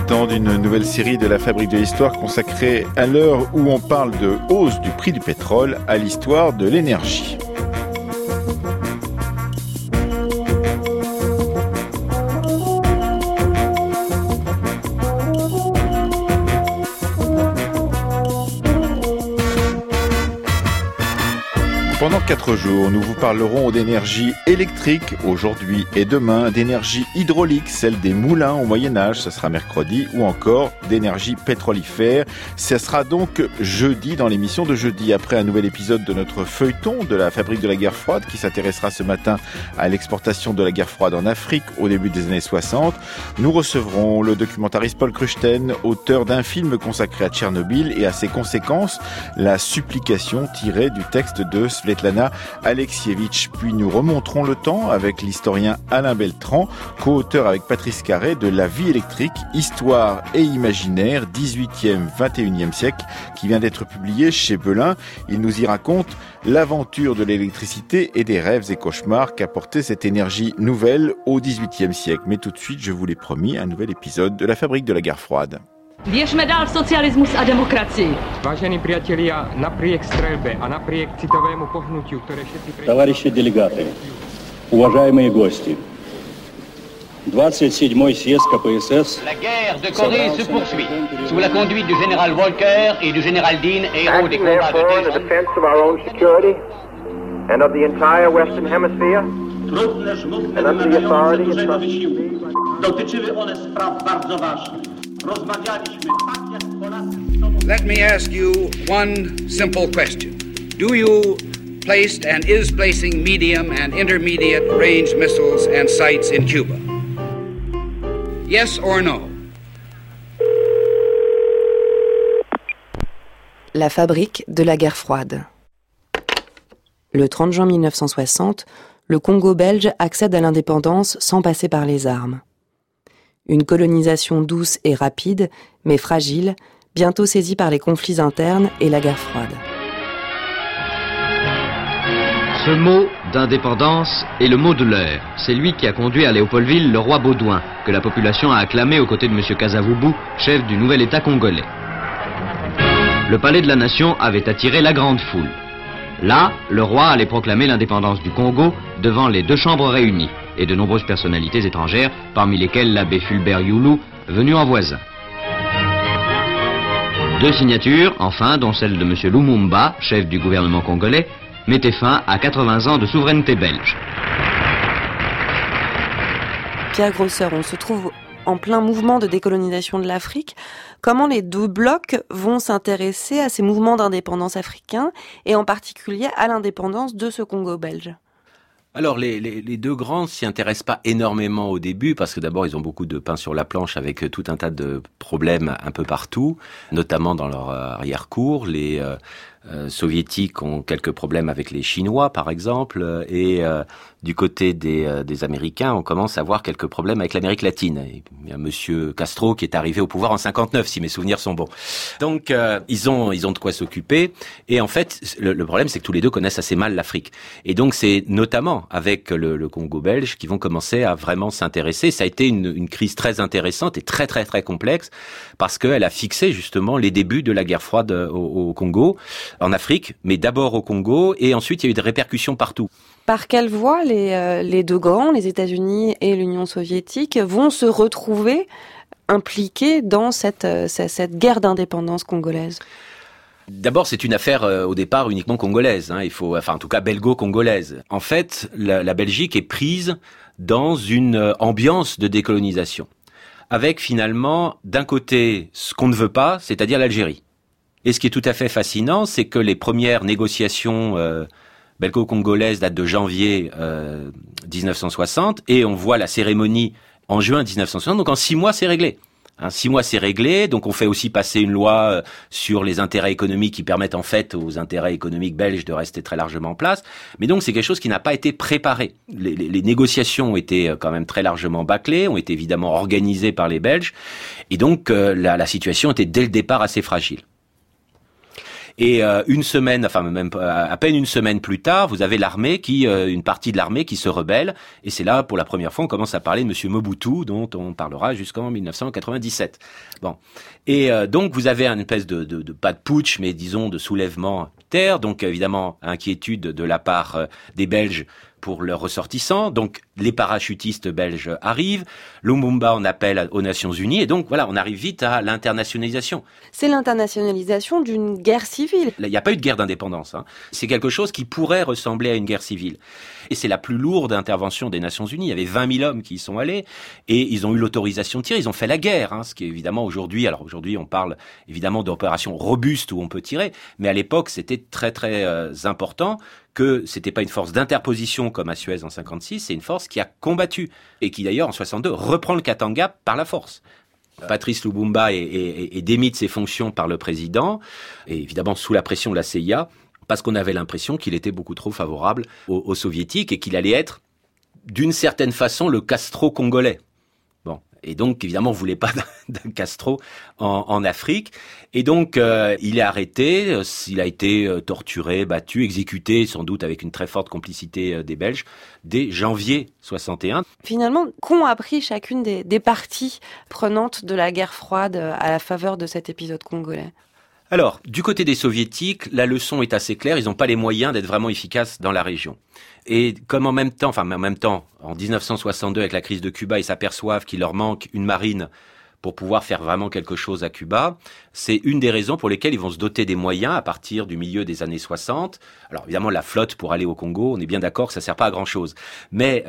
l'instant d'une nouvelle série de la Fabrique de l'Histoire consacrée à l'heure où on parle de hausse du prix du pétrole à l'histoire de l'énergie. Pendant 4 jours, nous vous parlerons d'énergie électrique aujourd'hui et demain, d'énergie hydraulique, celle des moulins au Moyen-Âge, ce sera mercredi, ou encore d'énergie pétrolifère. Ce sera donc jeudi dans l'émission de jeudi, après un nouvel épisode de notre feuilleton de la Fabrique de la guerre froide qui s'intéressera ce matin à l'exportation de la guerre froide en Afrique au début des années 60. Nous recevrons le documentariste Paul Kruchten, auteur d'un film consacré à Tchernobyl et à ses conséquences, la supplication tirée du texte de Svetlana Alexievitch. Puis nous remonterons le temps avec l'historien Alain Beltran, co-auteur avec Patrice Carré de La vie électrique, histoire et imaginaire, 18e, 21e siècle, qui vient d'être publié chez Belin. Il nous y raconte l'aventure de l'électricité et des rêves et cauchemars qu'apportait cette énergie nouvelle au 18e siècle. Mais tout de suite, je vous l'ai promis, un nouvel épisode de la Fabrique de la guerre froide. Věřme dál v socialismus a demokracii. Vážení priatelia, napriek strelbe a napriek citovému pohnutiu, ktoré všetci... Товарищи делегаты, уважаемые гости, 27-й съезд КПСС... La guerre de Corée se poursuit, sous la conduite du général Volker et du général Dean, héros des combats de in the defense of our own security and of the entire Western Hemisphere and under the authority and trust. Dotyczyły one spraw bardzo ważnych. Rozmawialiśmy tak jak Polacy. Let me ask you one simple question. Do you placed and is placing medium and intermediate range missiles and sights in Cuba? Yes or no? La fabrique de la guerre froide. Le 30 juin 1960, le Congo belge accède à l'indépendance sans passer par les armes. Une colonisation douce et rapide, mais fragile, bientôt saisie par les conflits internes et la guerre froide. Ce mot d'indépendance est le mot de l'heure. C'est lui qui a conduit à Léopoldville le roi Baudouin, que la population a acclamé aux côtés de M. Kasavubu, chef du nouvel État congolais. Le palais de la Nation avait attiré la grande foule. Là, le roi allait proclamer l'indépendance du Congo devant les deux chambres réunies et de nombreuses personnalités étrangères, parmi lesquelles l'abbé Fulbert Youlou, venu en voisin. Deux signatures, enfin, dont celle de M. Lumumba, chef du gouvernement congolais, mettaient fin à 80 ans de souveraineté belge. Pierre Grosseur, on se trouve en plein mouvement de décolonisation de l'Afrique. Comment les deux blocs vont s'intéresser à ces mouvements d'indépendance africains et en particulier à l'indépendance de ce Congo belge ? Alors, les deux grands s'y intéressent pas énormément au début, parce que d'abord, ils ont beaucoup de pain sur la planche avec tout un tas de problèmes un peu partout, notamment dans leur arrière-cour. Les soviétiques ont quelques problèmes avec les Chinois, par exemple, et du côté des Américains, on commence à avoir quelques problèmes avec l'Amérique latine. Il y a Monsieur Castro qui est arrivé au pouvoir en 59, si mes souvenirs sont bons. Donc, ils ont de quoi s'occuper. Et en fait, le problème, c'est que tous les deux connaissent assez mal l'Afrique. Et donc, c'est notamment avec le Congo belge qu'ils vont commencer à vraiment s'intéresser. Ça a été une crise très intéressante et très, très, très complexe, parce qu'elle a fixé justement les débuts de la guerre froide au Congo, en Afrique, mais d'abord au Congo, et ensuite il y a eu des répercussions partout. Par quelle voie les deux grands, les États-Unis et l'Union soviétique, vont se retrouver impliqués dans cette guerre d'indépendance congolaise ? D'abord, c'est une affaire au départ uniquement congolaise, en tout cas belgo-congolaise. En fait, la Belgique est prise dans une ambiance de décolonisation, avec finalement, d'un côté, ce qu'on ne veut pas, c'est-à-dire l'Algérie. Et ce qui est tout à fait fascinant, c'est que les premières négociations belgo-congolaises datent de janvier 1960, et on voit la cérémonie en juin 1960, donc en 6 mois, c'est réglé. 6 mois, c'est réglé, donc on fait aussi passer une loi sur les intérêts économiques qui permettent en fait aux intérêts économiques belges de rester très largement en place. Mais donc c'est quelque chose qui n'a pas été préparé. Les négociations ont été quand même très largement bâclées, ont été évidemment organisées par les Belges, et donc la situation était dès le départ assez fragile. Et une semaine, enfin même à peine une semaine plus tard, vous avez l'armée une partie de l'armée qui se rebelle. Et c'est là, pour la première fois, on commence à parler de Monsieur Mobutu, dont on parlera jusqu'en 1997. Bon. Et donc vous avez une espèce de pas de putsch, mais disons de soulèvement terre. Donc évidemment inquiétude de la part des Belges pour leurs ressortissants. Donc les parachutistes belges arrivent, Lumumba en appelle aux Nations Unies, et donc voilà, on arrive vite à l'internationalisation. C'est l'internationalisation d'une guerre civile. Il n'y a pas eu de guerre d'indépendance. C'est quelque chose qui pourrait ressembler à une guerre civile. Et c'est la plus lourde intervention des Nations Unies. Il y avait 20 000 hommes qui y sont allés, et ils ont eu l'autorisation de tirer. Ils ont fait la guerre, ce qui est évidemment aujourd'hui, alors aujourd'hui on parle évidemment d'opérations robustes où on peut tirer, mais à l'époque c'était très très important que c'était pas une force d'interposition comme à Suez en 56, c'est une force qui a combattu et qui d'ailleurs en 62 reprend le Katanga par la force. Patrice Lumumba est démis de ses fonctions par le président, et évidemment sous la pression de la CIA, parce qu'on avait l'impression qu'il était beaucoup trop favorable aux soviétiques et qu'il allait être d'une certaine façon le Castro congolais. Bon. Et donc, évidemment, on voulait pas d'un Castro en Afrique. Et donc, il est arrêté, il a été torturé, battu, exécuté, sans doute avec une très forte complicité des Belges, dès janvier 61. Finalement, qu'ont appris chacune des parties prenantes de la guerre froide à la faveur de cet épisode congolais ? Alors, du côté des soviétiques, la leçon est assez claire, ils n'ont pas les moyens d'être vraiment efficaces dans la région. Et comme en même temps, en 1962, avec la crise de Cuba, ils s'aperçoivent qu'il leur manque une marine pour pouvoir faire vraiment quelque chose à Cuba, c'est une des raisons pour lesquelles ils vont se doter des moyens à partir du milieu des années 60. Alors évidemment, la flotte pour aller au Congo, on est bien d'accord que ça sert pas à grand-chose, mais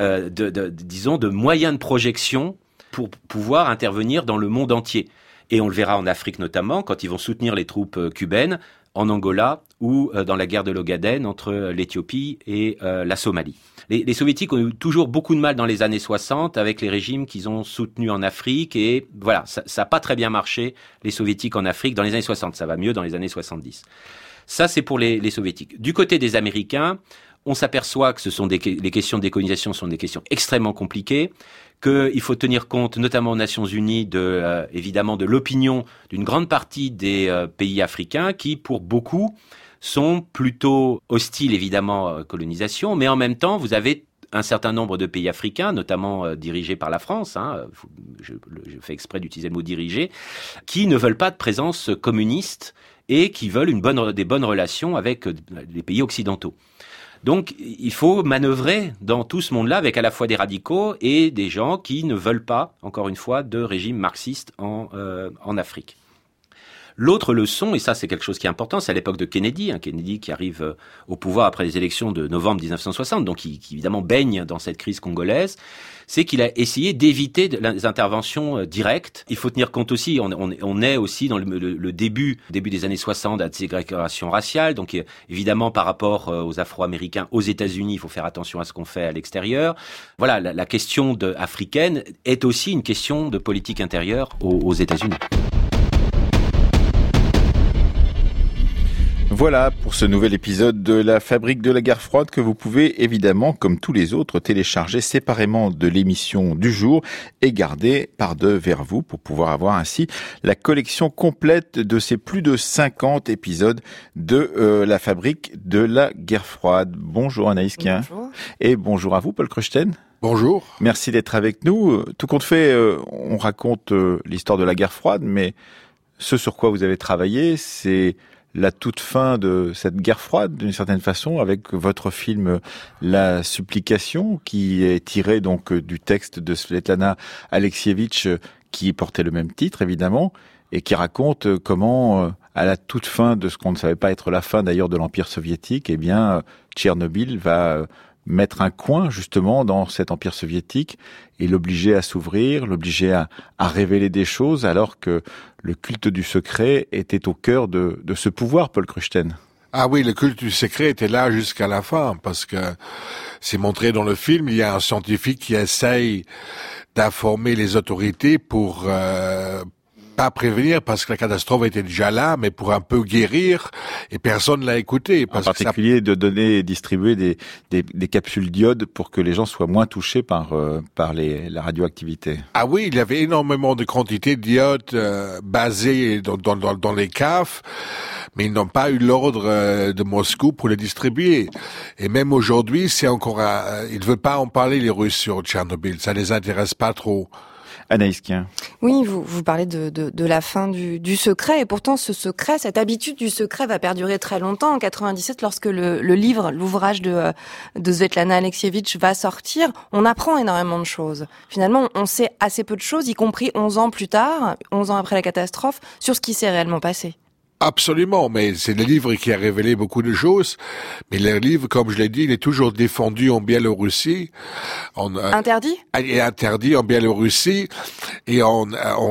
disons de moyens de projection pour pouvoir intervenir dans le monde entier. Et on le verra en Afrique notamment, quand ils vont soutenir les troupes cubaines, en Angola ou dans la guerre de l'Ogaden entre l'Éthiopie et la Somalie. Les soviétiques ont eu toujours beaucoup de mal dans les années 60 avec les régimes qu'ils ont soutenus en Afrique, et voilà, ça n'a pas très bien marché, les soviétiques en Afrique dans les années 60, ça va mieux dans les années 70. Ça, c'est pour les soviétiques. Du côté des Américains, on s'aperçoit que les questions de décolonisation sont des questions extrêmement compliquées, qu'il faut tenir compte, notamment aux Nations Unies, évidemment de l'opinion d'une grande partie des pays africains qui, pour beaucoup, sont plutôt hostiles, évidemment, à la colonisation, mais en même temps, vous avez un certain nombre de pays africains, notamment dirigés par la France, je fais exprès d'utiliser le mot dirigé, qui ne veulent pas de présence communiste et qui veulent des bonnes relations avec les pays occidentaux. Donc, il faut manœuvrer dans tout ce monde-là avec à la fois des radicaux et des gens qui ne veulent pas, encore une fois, de régime marxiste en Afrique. L'autre leçon, et ça c'est quelque chose qui est important, c'est à l'époque de Kennedy, Kennedy qui arrive au pouvoir après les élections de novembre 1960, donc qui évidemment baigne dans cette crise congolaise, c'est qu'il a essayé d'éviter les interventions directes. Il faut tenir compte aussi, on est aussi dans le début des années 60 à la ségrégation raciale, donc évidemment par rapport aux Afro-Américains aux États-Unis, il faut faire attention à ce qu'on fait à l'extérieur. Voilà, la question africaine est aussi une question de politique intérieure aux États-Unis. Voilà pour ce nouvel épisode de la Fabrique de la guerre froide que vous pouvez évidemment, comme tous les autres, télécharger séparément de l'émission du jour et garder par deux vers vous pour pouvoir avoir ainsi la collection complète de ces plus de 50 épisodes de la Fabrique de la guerre froide. Bonjour Anaïs Kien. Bonjour. Et bonjour à vous Paul Cruchten. Bonjour. Merci d'être avec nous. Tout compte fait, on raconte l'histoire de la guerre froide, mais ce sur quoi vous avez travaillé, c'est la toute fin de cette guerre froide, d'une certaine façon, avec votre film La Supplication, qui est tiré donc du texte de Svetlana Alexievitch, qui portait le même titre, évidemment, et qui raconte comment, à la toute fin de ce qu'on ne savait pas être la fin d'ailleurs de l'Empire soviétique, eh bien, Tchernobyl va mettre un coin justement dans cet empire soviétique et l'obliger à s'ouvrir, l'obliger à révéler des choses, alors que le culte du secret était au cœur de ce pouvoir, Paul Cruchten. Ah oui, le culte du secret était là jusqu'à la fin, parce que c'est montré dans le film, il y a un scientifique qui essaye d'informer les autorités pour pas prévenir parce que la catastrophe était déjà là, mais pour un peu guérir, et personne l'a écouté. En particulier de donner et distribuer des capsules d'iode pour que les gens soient moins touchés par la radioactivité. Ah oui, il y avait énormément de quantités d'iode basées dans les caves, mais ils n'ont pas eu l'ordre de Moscou pour les distribuer. Et même aujourd'hui, c'est encore ils ne veulent pas en parler, les Russes, sur Tchernobyl. Ça les intéresse pas trop. Anaïs Kien. Oui, vous parlez de la fin du secret, et pourtant ce secret, cette habitude du secret va perdurer très longtemps. En 97, lorsque l'ouvrage de Svetlana Alexievitch va sortir, on apprend énormément de choses. Finalement, on sait assez peu de choses, y compris 11 ans plus tard, 11 ans après la catastrophe, sur ce qui s'est réellement passé. Absolument, mais c'est le livre qui a révélé beaucoup de choses. Mais le livre, comme je l'ai dit, il est toujours défendu en Biélorussie. Interdit? Il est interdit en Biélorussie. Et en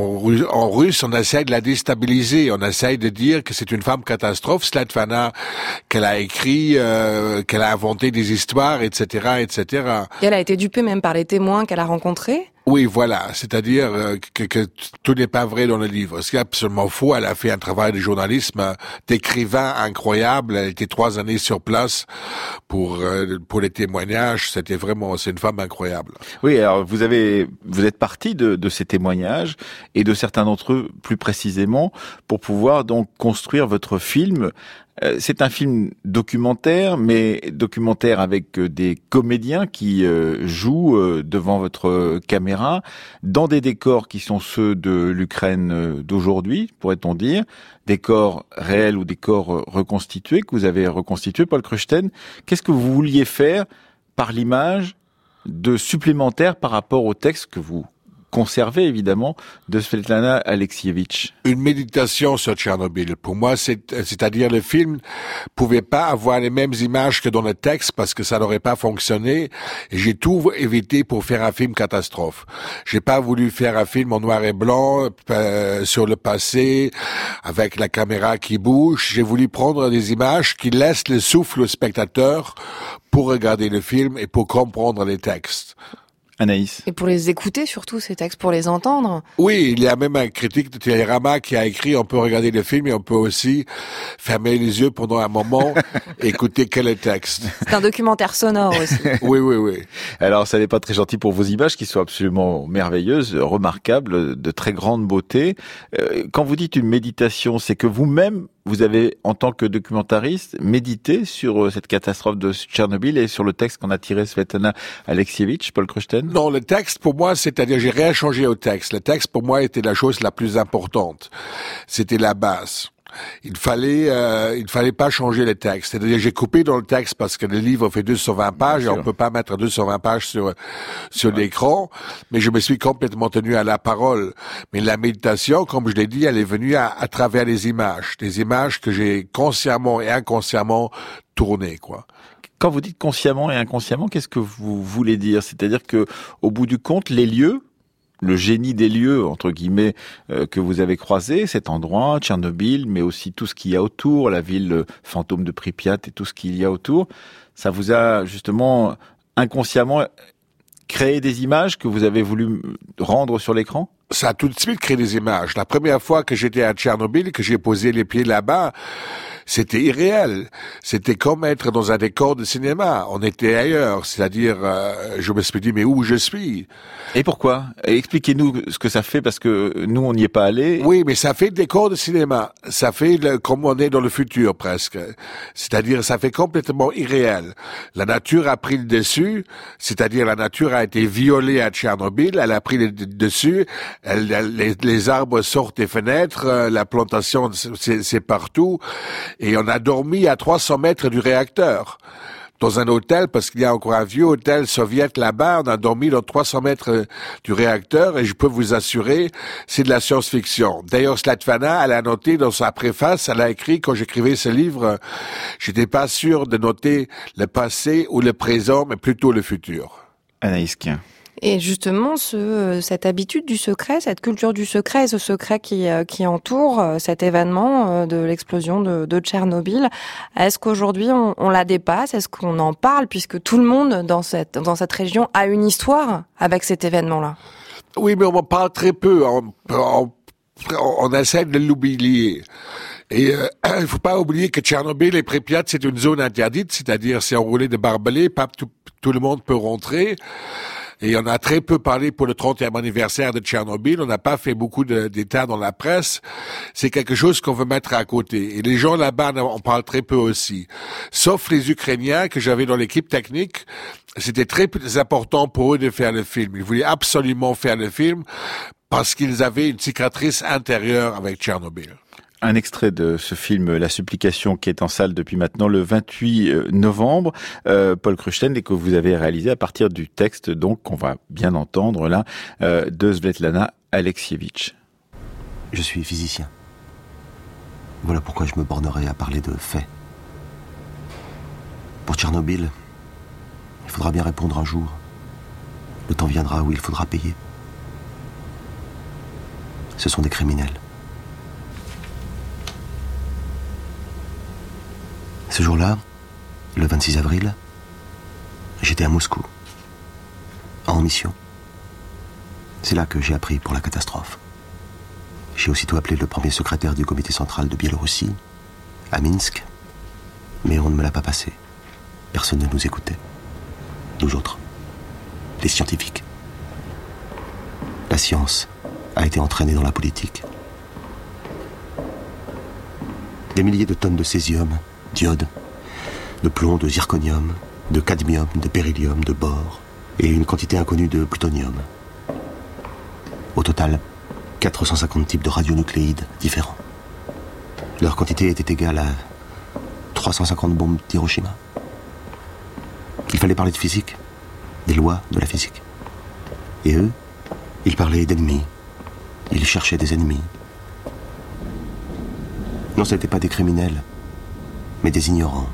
russe, on essaie de la déstabiliser. On essaie de dire que c'est une femme catastrophe, Svetlana, qu'elle a écrit, qu'elle a inventé des histoires, etc., etc. Et elle a été dupée même par les témoins qu'elle a rencontrés? Oui, voilà. C'est-à-dire que tout n'est pas vrai dans le livre. Ce qui est absolument faux. Elle a fait un travail de journalisme, d'écrivain incroyable. Elle était 3 années sur place pour les témoignages. C'est une femme incroyable. Oui, alors vous êtes parti de ces témoignages et de certains d'entre eux plus précisément pour pouvoir donc construire votre film. C'est un film documentaire, mais documentaire avec des comédiens qui jouent devant votre caméra dans des décors qui sont ceux de l'Ukraine d'aujourd'hui, pourrait-on dire, décors réels ou décors reconstitués, que vous avez reconstitués, Paul Kruchten. Qu'est-ce que vous vouliez faire par l'image de supplémentaire par rapport au texte que vous conservé évidemment de Svetlana Alexievitch? Une méditation sur Tchernobyl. Pour moi, c'est-à-dire le film pouvait pas avoir les mêmes images que dans le texte parce que ça n'aurait pas fonctionné. Et j'ai tout évité pour faire un film catastrophe. J'ai pas voulu faire un film en noir et blanc sur le passé avec la caméra qui bouge. J'ai voulu prendre des images qui laissent le souffle au spectateur pour regarder le film et pour comprendre les textes. Anaïs. Et pour les écouter surtout, ces textes, pour les entendre. Oui, il y a même un critique de Télérama qui a écrit, on peut regarder le film et on peut aussi fermer les yeux pendant un moment et écouter quel est le texte. C'est un documentaire sonore aussi. Oui. Alors, ça n'est pas très gentil pour vos images qui sont absolument merveilleuses, remarquables, de très grande beauté. Quand vous dites une méditation, c'est que vous-même, vous avez, en tant que documentariste, médité sur cette catastrophe de Tchernobyl et sur le texte qu'on a tiré Svetlana Alexievitch, Paul Kruchten? Non, le texte, pour moi, c'est-à-dire, j'ai rien changé au texte. Le texte, pour moi, était la chose la plus importante. C'était la base. Il fallait pas changer le texte. C'est-à-dire, j'ai coupé dans le texte parce que le livre fait 220 pages et on peut pas mettre 220 pages sur l'écran. Mais je me suis complètement tenu à la parole. Mais la méditation, comme je l'ai dit, elle est venue à travers les images. Des images que j'ai consciemment et inconsciemment tournées, quoi. Quand vous dites consciemment et inconsciemment, qu'est-ce que vous voulez dire? C'est-à-dire que, au bout du compte, les lieux, le génie des lieux, entre guillemets, que vous avez croisé, cet endroit, Tchernobyl, mais aussi tout ce qu'il y a autour, la ville fantôme de Pripyat et tout ce qu'il y a autour, ça vous a justement inconsciemment créé des images que vous avez voulu rendre sur l'écran? Ça a tout de suite créé des images. La première fois que j'étais à Tchernobyl, que j'ai posé les pieds là-bas, c'était irréel. C'était comme être dans un décor de cinéma. On était ailleurs. C'est-à-dire, je me suis dit, mais où je suis? Et pourquoi? Expliquez-nous ce que ça fait, parce que nous, on n'y est pas allé. Oui, mais ça fait décor de cinéma. Ça fait comme on est dans le futur, presque. C'est-à-dire, ça fait complètement irréel. La nature a pris le dessus. C'est-à-dire, la nature a été violée à Tchernobyl. Elle a pris le dessus. Les arbres sortent des fenêtres. La plantation, c'est partout. Et on a dormi à 300 mètres du réacteur. Dans un hôtel, parce qu'il y a encore un vieux hôtel soviète là-bas, on a dormi dans 300 mètres du réacteur, et je peux vous assurer, c'est de la science-fiction. D'ailleurs, Svetlana, elle a noté dans sa préface, elle a écrit, quand j'écrivais ce livre, j'étais pas sûr de noter le passé ou le présent, mais plutôt le futur. Anaïs Kien. Et justement, cette habitude du secret, cette culture du secret, ce secret qui entoure cet événement de l'explosion de Tchernobyl, est-ce qu'aujourd'hui on la dépasse? Est-ce qu'on en parle, puisque tout le monde dans cette région a une histoire avec cet événement-là? Oui, mais on en parle très peu. On essaie de l'oublier. Et il faut pas oublier que Tchernobyl et Pripyat, c'est une zone interdite, c'est-à-dire c'est enroulé de barbelés, pas tout le monde peut rentrer. Et on a très peu parlé pour le 30e anniversaire de Tchernobyl. On n'a pas fait beaucoup d'états dans la presse. C'est quelque chose qu'on veut mettre à côté. Et les gens là-bas, on parle très peu aussi. Sauf les Ukrainiens que j'avais dans l'équipe technique. C'était très important pour eux de faire le film. Ils voulaient absolument faire le film parce qu'ils avaient une cicatrice intérieure avec Tchernobyl. Un extrait de ce film, La Supplication, qui est en salle depuis maintenant le 28 novembre, Paul Kruchten, et que vous avez réalisé à partir du texte, donc, qu'on va bien entendre là, de Svetlana Alexievitch. Je suis physicien. Voilà pourquoi je me bornerai à parler de faits. Pour Tchernobyl, il faudra bien répondre un jour. Le temps viendra où il faudra payer. Ce sont des criminels. Ce jour-là, le 26 avril, j'étais à Moscou, en mission. C'est là que j'ai appris pour la catastrophe. J'ai aussitôt appelé le premier secrétaire du comité central de Biélorussie, à Minsk, mais on ne me l'a pas passé. Personne ne nous écoutait. Nous autres, les scientifiques. La science a été entraînée dans la politique. Des milliers de tonnes de césium, d'iode, de plomb, de zirconium, de cadmium, de beryllium, de bore et une quantité inconnue de plutonium. Au total, 450 types de radionucléides différents. Leur quantité était égale à 350 bombes d'Hiroshima. Il fallait parler de physique, des lois de la physique. Et eux, ils parlaient d'ennemis. Ils cherchaient des ennemis. Non, ce n'étaient pas des criminels, mais des ignorants.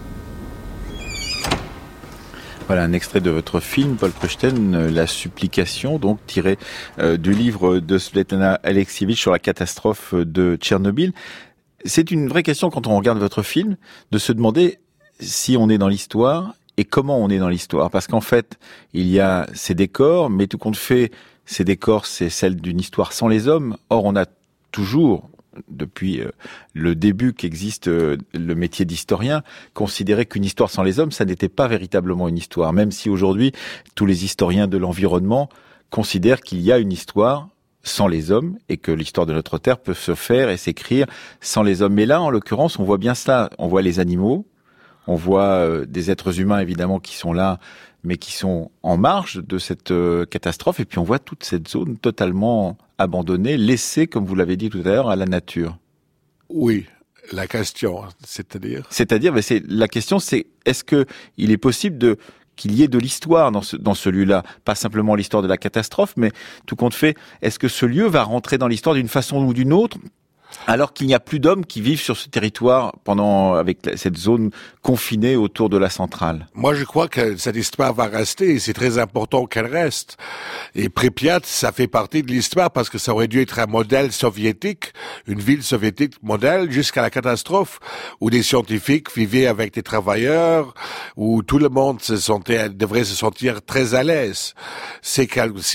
Voilà un extrait de votre film, Paul Kruchten, La Supplication, donc tiré du livre de Svetlana Alexievitch sur la catastrophe de Tchernobyl. C'est une vraie question quand on regarde votre film, de se demander si on est dans l'histoire et comment on est dans l'histoire. Parce qu'en fait, il y a ces décors, mais tout compte fait, ces décors, c'est celle d'une histoire sans les hommes. Or, on a toujours, depuis le début qu'existe le métier d'historien, considéré qu'une histoire sans les hommes, ça n'était pas véritablement une histoire. Même si aujourd'hui, tous les historiens de l'environnement considèrent qu'il y a une histoire sans les hommes et que l'histoire de notre Terre peut se faire et s'écrire sans les hommes. Mais là, en l'occurrence, on voit bien cela. On voit les animaux, on voit des êtres humains, évidemment, qui sont là, mais qui sont en marge de cette catastrophe. Et puis on voit toute cette zone totalement abandonnée, laissée, comme vous l'avez dit tout à l'heure, à la nature. Oui, la question, c'est-à-dire, mais la question, c'est est-ce que il est possible qu'il y ait de l'histoire dans ce lieu-là, pas simplement l'histoire de la catastrophe, mais tout compte fait, est-ce que ce lieu va rentrer dans l'histoire d'une façon ou d'une autre, alors qu'il n'y a plus d'hommes qui vivent sur ce territoire avec cette zone confinée autour de la centrale? Moi, je crois que cette histoire va rester et c'est très important qu'elle reste. Et Pripyat, ça fait partie de l'histoire parce que ça aurait dû être un modèle soviétique, une ville soviétique modèle jusqu'à la catastrophe où des scientifiques vivaient avec des travailleurs, où tout le monde devrait se sentir très à l'aise. C'est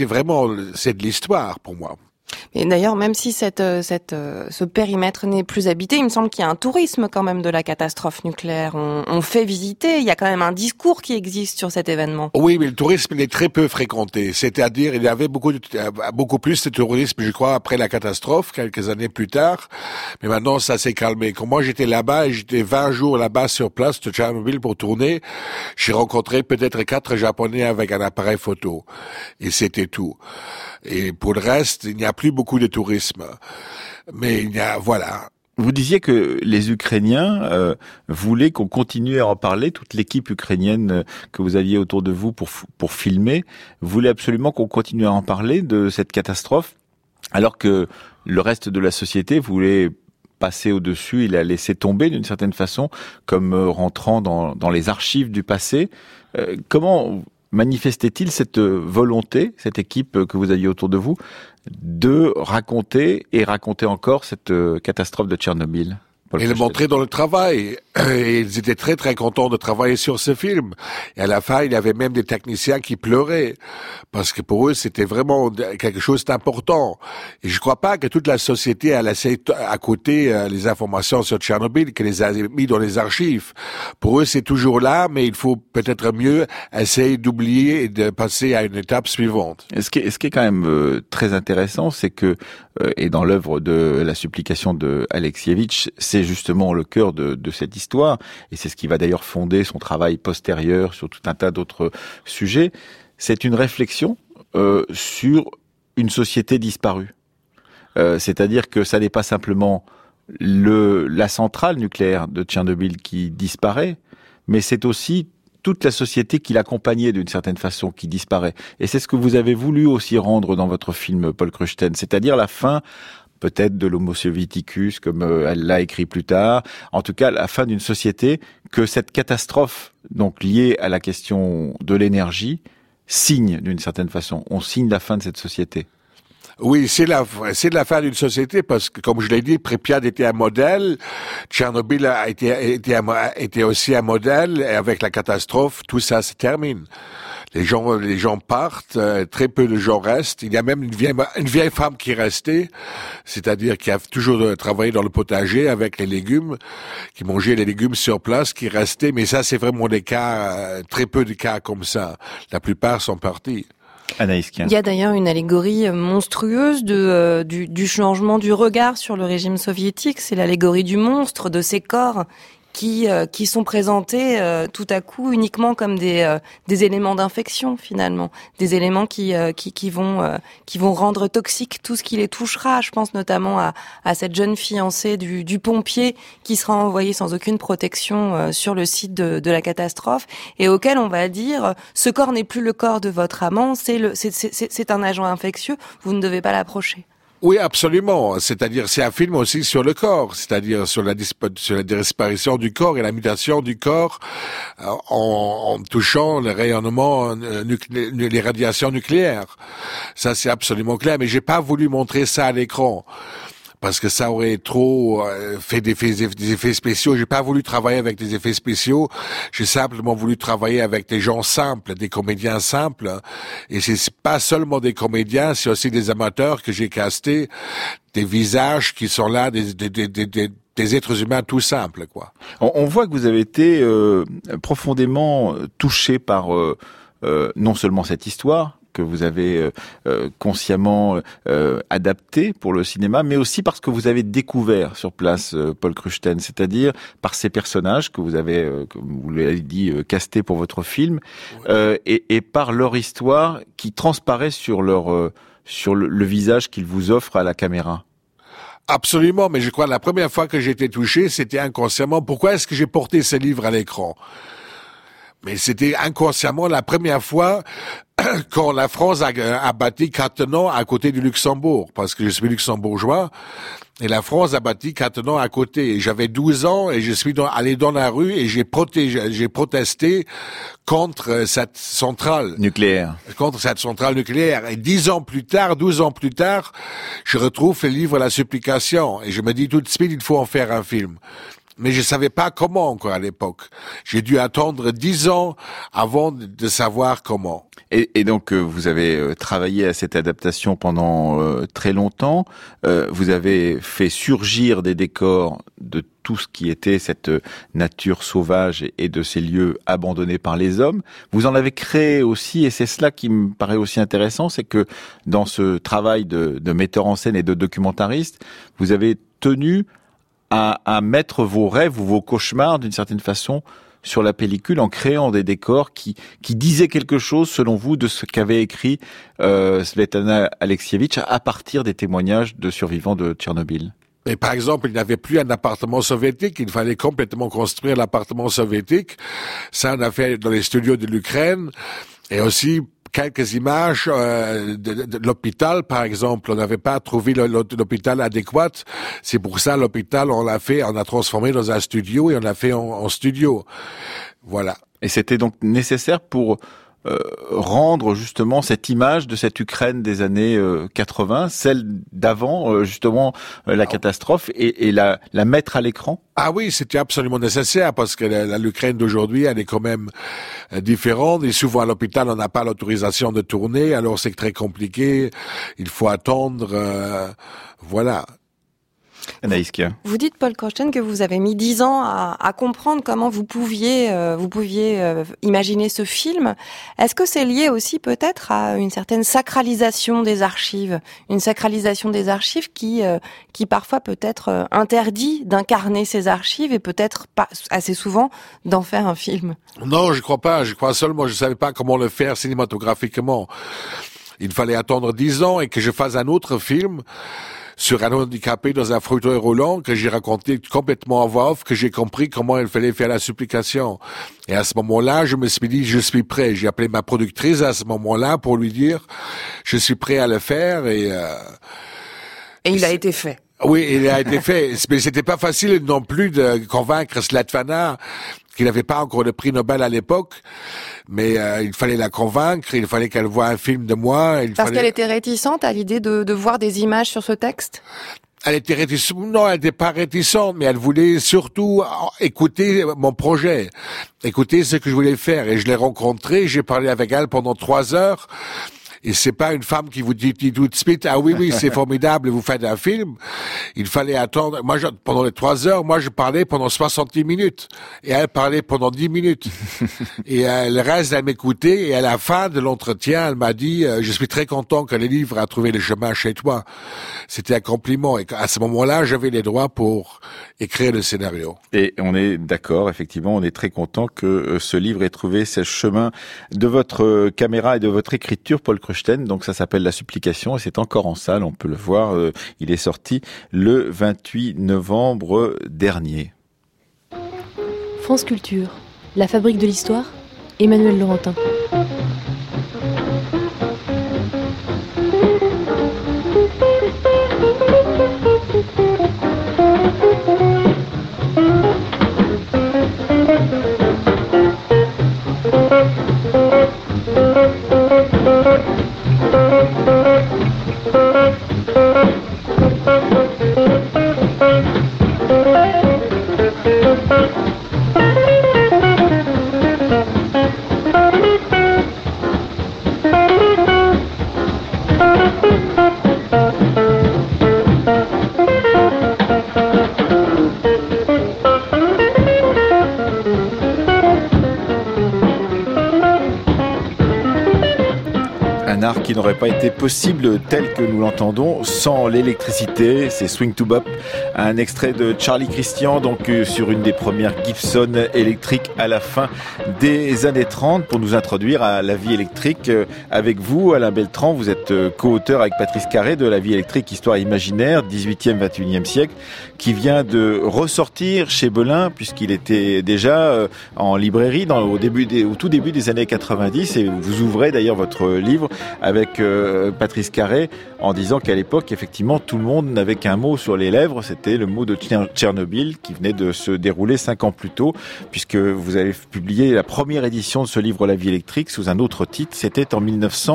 de l'histoire pour moi. Et d'ailleurs, même si ce périmètre n'est plus habité, il me semble qu'il y a un tourisme quand même de la catastrophe nucléaire. On fait visiter, il y a quand même un discours qui existe sur cet événement. Oui, mais le tourisme il est très peu fréquenté. C'est-à-dire, il y avait beaucoup plus de tourisme, je crois, après la catastrophe, quelques années plus tard. Mais maintenant, ça s'est calmé. Quand moi j'étais là-bas, et j'étais 20 jours là-bas sur place de Tchernobyl pour tourner, j'ai rencontré peut-être 4 Japonais avec un appareil photo. Et c'était tout. Et pour le reste, il n'y a plus beaucoup de tourisme. Mais voilà. Vous disiez que les Ukrainiens voulaient qu'on continue à en parler. Toute l'équipe ukrainienne que vous aviez autour de vous pour filmer voulait absolument qu'on continue à en parler de cette catastrophe, alors que le reste de la société voulait passer au-dessus et la laisser tomber d'une certaine façon, comme rentrant dans les archives du passé. Comment manifestait-il cette volonté, cette équipe que vous aviez autour de vous, de raconter encore cette catastrophe de Tchernobyl? Et le montrer dans le travail. Et ils étaient très très contents de travailler sur ce film. Et à la fin, il y avait même des techniciens qui pleuraient parce que pour eux, c'était vraiment quelque chose d'important. Et je crois pas que toute la société a laissé à côté les informations sur Tchernobyl, qu'elle les a mis dans les archives. Pour eux, c'est toujours là, mais il faut peut-être mieux essayer d'oublier et de passer à une étape suivante. Ce qui est quand même très intéressant, c'est que et dans l'œuvre de la supplication de Alexievitch, c'est justement le cœur de cette histoire, et c'est ce qui va d'ailleurs fonder son travail postérieur sur tout un tas d'autres sujets. C'est une réflexion sur une société disparue. C'est-à-dire que ça n'est pas simplement la centrale nucléaire de Tchernobyl qui disparaît, mais c'est aussi toute la société qui l'accompagnait d'une certaine façon, qui disparaît. Et c'est ce que vous avez voulu aussi rendre dans votre film, Paul Kruchten, c'est-à-dire la fin peut-être de l'Homo Sovieticus, comme elle l'a écrit plus tard, en tout cas la fin d'une société, que cette catastrophe, donc liée à la question de l'énergie, signe d'une certaine façon. On signe la fin de cette société. Oui, c'est la fin d'une société parce que, comme je l'ai dit, Pripyat était un modèle, Tchernobyl était aussi un modèle, et avec la catastrophe, tout ça se termine. Les gens partent, très peu de gens restent. Il y a même une vieille femme qui est restée, c'est-à-dire qui a toujours travaillé dans le potager avec les légumes, qui mangeait les légumes sur place, qui restait. Mais ça, c'est vraiment des cas, très peu de cas comme ça. La plupart sont partis. Anaïs Kien. Il y a d'ailleurs une allégorie monstrueuse du changement du regard sur le régime soviétique. C'est l'allégorie du monstre, de ces corps qui sont présentés tout à coup uniquement comme des éléments d'infection finalement, des éléments qui vont rendre toxique tout ce qui les touchera. Je pense notamment à cette jeune fiancée du pompier qui sera envoyée sans aucune protection sur le site de la catastrophe et auquel on va dire ce corps n'est plus le corps de votre amant, c'est un agent infectieux, vous ne devez pas l'approcher. Oui, absolument. C'est-à-dire, c'est un film aussi sur le corps, c'est-à-dire sur la disparition du corps et la mutation du corps en touchant le rayonnement, les radiations nucléaires. Ça, c'est absolument clair. Mais j'ai pas voulu montrer ça à l'écran. Parce que ça aurait trop fait des effets spéciaux. J'ai pas voulu travailler avec des effets spéciaux. J'ai simplement voulu travailler avec des gens simples, des comédiens simples. Et c'est pas seulement des comédiens, c'est aussi des amateurs que j'ai castés, des visages qui sont là, des êtres humains tout simples, quoi. On voit que vous avez été profondément touché par non seulement cette histoire, que vous avez consciemment adapté pour le cinéma, mais aussi parce que vous avez découvert sur place Paul Kruchten, c'est-à-dire par ces personnages que vous avez, comme vous l'avez dit, castés pour votre film, et par leur histoire qui transparaît sur le visage qu'ils vous offrent à la caméra. Absolument, mais je crois que la première fois que j'ai été touché, c'était inconsciemment. Pourquoi est-ce que j'ai porté ce livre à l'écran ? Mais c'était inconsciemment la première fois quand la France a bâti Cattenom à côté du Luxembourg, parce que je suis luxembourgeois, et la France a bâti Cattenom à côté. Et j'avais 12 ans et je suis allé dans la rue et j'ai protesté contre cette centrale nucléaire. Et 12 ans plus tard, je retrouve le livre La Supplication et je me dis tout de suite, il faut en faire un film. Mais je savais pas comment encore à l'époque. J'ai dû attendre 10 ans avant de savoir comment. Et donc vous avez travaillé à cette adaptation pendant très longtemps. Vous avez fait surgir des décors de tout ce qui était cette nature sauvage et de ces lieux abandonnés par les hommes. Vous en avez créé aussi, et c'est cela qui me paraît aussi intéressant, c'est que dans ce travail de metteur en scène et de documentariste, vous avez tenu à mettre vos rêves ou vos cauchemars d'une certaine façon sur la pellicule en créant des décors qui disaient quelque chose selon vous de ce qu'avait écrit Svetlana Alexievitch à partir des témoignages de survivants de Tchernobyl. Et par exemple, il n'y avait plus un appartement soviétique, il fallait complètement construire l'appartement soviétique. Ça, on a fait dans les studios de l'Ukraine et aussi quelques images de l'hôpital, par exemple. On n'avait pas trouvé l'hôpital adéquat. C'est pour ça l'hôpital, on a transformé dans un studio et on l'a fait en studio. Voilà. Et c'était donc nécessaire pour rendre justement cette image de cette Ukraine des années 80, celle d'avant justement la catastrophe, et la mettre à l'écran? Ah oui, c'était absolument nécessaire parce que l'Ukraine d'aujourd'hui, elle est quand même différente, et souvent à l'hôpital on n'a pas l'autorisation de tourner, alors c'est très compliqué, il faut attendre, voilà. Anaïs Kien. Vous dites, Paul Krogstad, que vous avez mis 10 ans à comprendre comment vous pouviez imaginer ce film. Est-ce que c'est lié aussi peut-être à une certaine sacralisation des archives, qui parfois peut être interdit d'incarner ces archives et peut-être pas assez souvent d'en faire un film? Non, je crois pas. Je crois seulement, je savais pas comment le faire cinématographiquement. Il fallait attendre 10 ans et que je fasse un autre film sur un handicapé dans un fauteuil roulant que j'ai raconté complètement en voix off, que j'ai compris comment il fallait faire la supplication. Et à ce moment-là, je me suis dit, je suis prêt. J'ai appelé ma productrice à ce moment-là pour lui dire, je suis prêt à le faire, et il a été fait. Oui, il a été fait. Mais c'était pas facile non plus de convaincre Svetlana, qui n'avait pas encore le prix Nobel à l'époque, mais il fallait la convaincre, il fallait qu'elle voie un film de moi. Qu'elle était réticente à l'idée de voir des images sur ce texte? Elle était réticente, non, elle n'était pas réticente, mais elle voulait surtout écouter mon projet, écouter ce que je voulais faire. Et je l'ai rencontrée, j'ai parlé avec elle pendant 3 heures. Et c'est pas une femme qui vous dit tout de suite, ah oui, c'est formidable, vous faites un film. Il fallait attendre. Moi, pendant les 3 heures, moi, je parlais pendant 70 minutes. Et elle parlait pendant 10 minutes. Et le reste, elle m'écoutait. Et à la fin de l'entretien, elle m'a dit, je suis très content que le livre a trouvé le chemin chez toi. C'était un compliment. Et à ce moment-là, j'avais les droits pour écrire le scénario. Et on est d'accord, effectivement, on est très content que ce livre ait trouvé ce chemin de votre caméra et de votre écriture, Paul Krogstad. Donc ça s'appelle La Supplication et c'est encore en salle, on peut le voir. Il est sorti le 28 novembre dernier. France Culture, la fabrique de l'histoire, Emmanuel Laurentin. Qui n'aurait pas été possible tel que nous l'entendons sans l'électricité. C'est Swing to Bop, un extrait de Charlie Christian, donc sur une des premières Gibson électriques à la fin des années 30, pour nous introduire à la vie électrique avec vous, Alain Beltran. Vous êtes co-auteur avec Patrice Carré de La vie électrique, histoire imaginaire, 18e, 21e siècle, qui vient de ressortir chez Belin, puisqu'il était déjà en librairie au tout début des années 90, et vous ouvrez d'ailleurs votre livre avec Patrice Carré en disant qu'à l'époque, effectivement, tout le monde n'avait qu'un mot sur les lèvres, c'était le mot de Tchernobyl qui venait de se dérouler 5 ans plus tôt, puisque vous avez publié la première édition de ce livre La vie électrique sous un autre titre, c'était en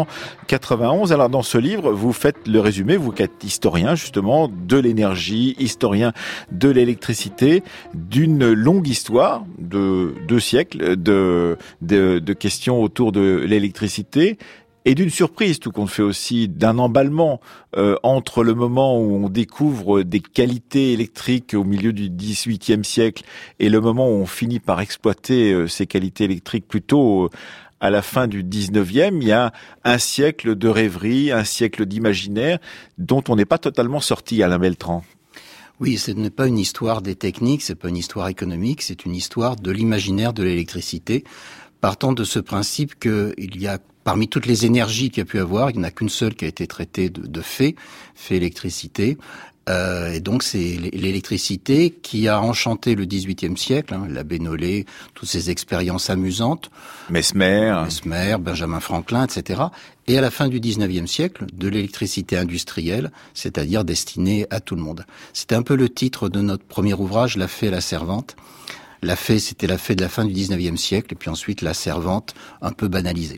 1991. Alors dans ce livre, vous faites le résumé, vous êtes historien justement de l'énergie, historien de l'électricité, d'une longue histoire de 2 siècles de questions autour de l'électricité, et d'une surprise, tout compte fait aussi, d'un emballement entre le moment où on découvre des qualités électriques au milieu du XVIIIe siècle et le moment où on finit par exploiter ces qualités électriques plutôt à la fin du XIXe. Il y a un siècle de rêverie, un siècle d'imaginaire dont on n'est pas totalement sorti, Alain Beltran. Oui, ce n'est pas une histoire des techniques, c'est pas une histoire économique, c'est une histoire de l'imaginaire de l'électricité, partant de ce principe qu'il y a parmi toutes les énergies qu'il y a pu avoir, il n'y en a qu'une seule qui a été traitée de fait électricité. Et donc c'est l'électricité qui a enchanté le XVIIIe siècle, la Bénolé, toutes ces expériences amusantes. Mesmer, Benjamin Franklin, etc. Et à la fin du XIXe siècle, de l'électricité industrielle, c'est-à-dire destinée à tout le monde. C'était un peu le titre de notre premier ouvrage, La Fée et la Servante. La Fée, c'était la Fée de la fin du XIXe siècle, et puis ensuite la Servante, un peu banalisée.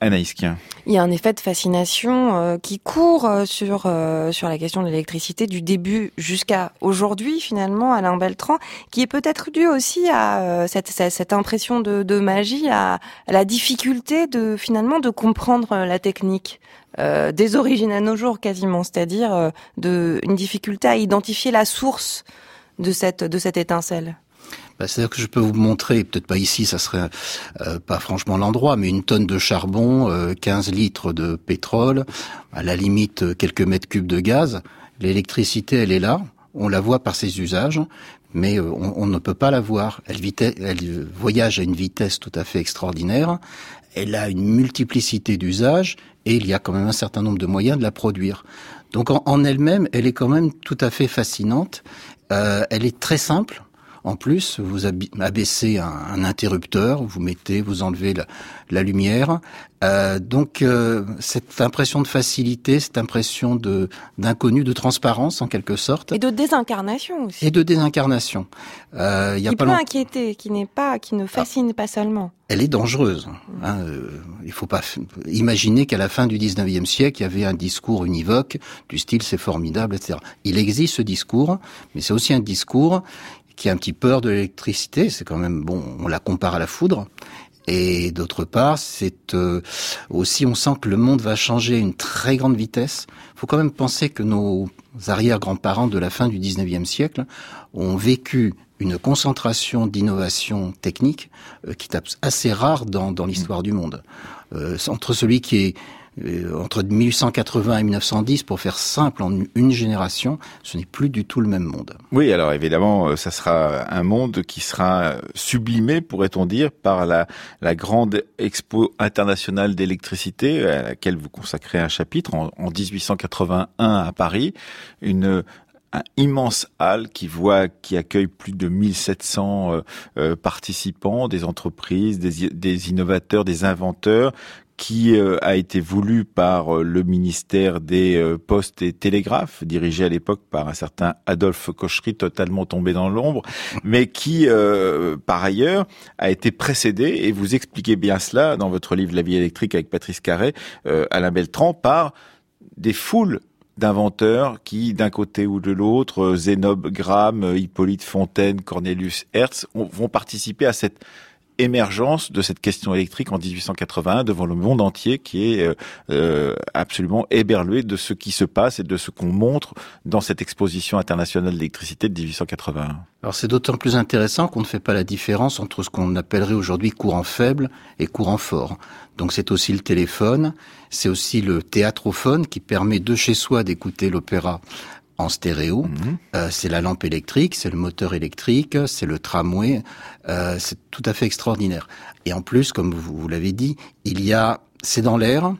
Anaïs Kien. Il y a un effet de fascination qui court sur la question de l'électricité du début jusqu'à aujourd'hui, finalement, Alain Beltran, qui est peut-être dû aussi à cette impression de magie, à la difficulté de comprendre la technique. Des origines à nos jours quasiment, c'est-à-dire une difficulté à identifier la source de cette étincelle. C'est-à-dire que je peux vous montrer, peut-être pas ici, ça serait pas franchement l'endroit, mais une tonne de charbon, 15 litres de pétrole, à la limite quelques mètres cubes de gaz. L'électricité, elle est là, on la voit par ses usages, mais on ne peut pas la voir. Elle voyage à une vitesse tout à fait extraordinaire, elle a une multiplicité d'usages, et il y a quand même un certain nombre de moyens de la produire. Donc en elle-même, elle est quand même tout à fait fascinante. Elle est très simple. En plus, vous abaissez un interrupteur, vous enlevez la lumière. Donc cette impression de facilité, cette impression d'inconnu, de transparence en quelque sorte. Et de désincarnation aussi. Et de désincarnation. Qui peut inquiéter, qui ne fascine pas seulement. Elle est dangereuse. Il faut pas imaginer qu'à la fin du 19e siècle, il y avait un discours univoque du style c'est formidable, etc. Il existe ce discours, mais c'est aussi un discours qui a un petit peur de l'électricité. C'est quand même on la compare à la foudre. Et d'autre part, c'est aussi, on sent que le monde va changer à une très grande vitesse. Il faut quand même penser que nos arrière-grands-parents de la fin du 19e siècle ont vécu une concentration d'innovation technique qui est assez rare dans l'histoire du monde. Entre celui qui est entre 1880 et 1910, pour faire simple, en une génération, ce n'est plus du tout le même monde. Oui, alors évidemment, ça sera un monde qui sera sublimé, pourrait-on dire, par la grande expo internationale d'électricité, à laquelle vous consacrez un chapitre, en 1881 à Paris, une immense halle qui accueille plus de 1700 participants, des entreprises, des innovateurs, des inventeurs, qui a été voulu par le ministère des Postes et Télégraphes, dirigé à l'époque par un certain Adolphe Cochery, totalement tombé dans l'ombre, mais qui, par ailleurs, a été précédé, et vous expliquez bien cela dans votre livre La vie électrique avec Patrice Carré, Alain Beltran, par des foules d'inventeurs qui, d'un côté ou de l'autre, Zénobe Gramme, Hippolyte Fontaine, Cornelius Hertz, vont participer à cette émergence de cette question électrique en 1881 devant le monde entier, qui est absolument éberlué de ce qui se passe et de ce qu'on montre dans cette exposition internationale d'électricité de 1881. Alors c'est d'autant plus intéressant qu'on ne fait pas la différence entre ce qu'on appellerait aujourd'hui courant faible et courant fort. Donc c'est aussi le téléphone, c'est aussi le théâtrophone qui permet de chez soi d'écouter l'opéra en stéréo, c'est la lampe électrique, c'est le moteur électrique, c'est le tramway, c'est tout à fait extraordinaire. Et en plus, comme vous l'avez dit, c'est dans l'air,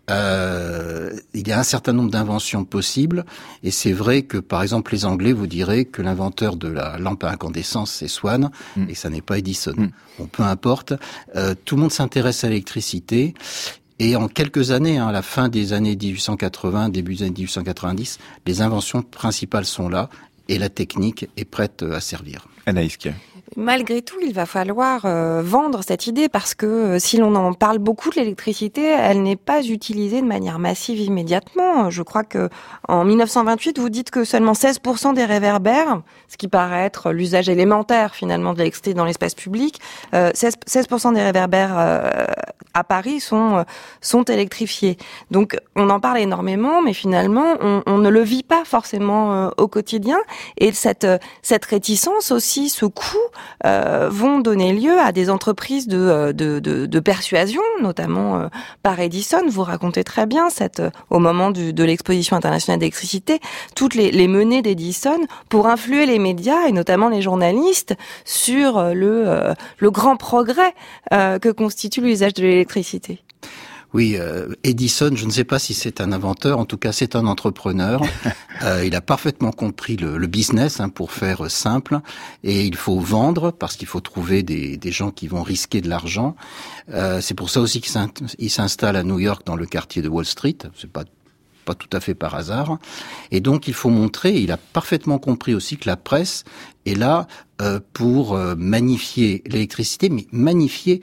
il y a un certain nombre d'inventions possibles, et c'est vrai que, par exemple, les Anglais vous diraient que l'inventeur de la lampe à incandescence, c'est Swan, et ça n'est pas Edison. Bon, peu importe, tout le monde s'intéresse à l'électricité. Et en quelques années, à la fin des années 1880, début des années 1890, les inventions principales sont là et la technique est prête à servir. Anaïs Kien. Malgré tout, il va falloir vendre cette idée parce que si l'on en parle beaucoup de l'électricité, elle n'est pas utilisée de manière massive immédiatement. Je crois que en 1928, vous dites que seulement 16% des réverbères, ce qui paraît être l'usage élémentaire finalement de l'électricité dans l'espace public, 16% des réverbères à Paris sont électrifiés. Donc on en parle énormément, mais finalement on ne le vit pas forcément au quotidien. Et cette réticence aussi, ce coût, vont donner lieu à des entreprises de persuasion, notamment par Edison. Vous racontez très bien au moment de l'exposition internationale d'électricité, toutes les menées d'Edison pour influer les médias et notamment les journalistes sur le grand progrès que constitue l'usage de l'électricité. Oui, Edison, je ne sais pas si c'est un inventeur, en tout cas c'est un entrepreneur. Il a parfaitement compris le business, pour faire simple, et il faut vendre parce qu'il faut trouver des gens qui vont risquer de l'argent. C'est pour ça aussi qu'il s'installe à New York dans le quartier de Wall Street. C'est pas tout à fait par hasard. Et donc il faut montrer, il a parfaitement compris aussi que la presse est là pour magnifier l'électricité, mais magnifier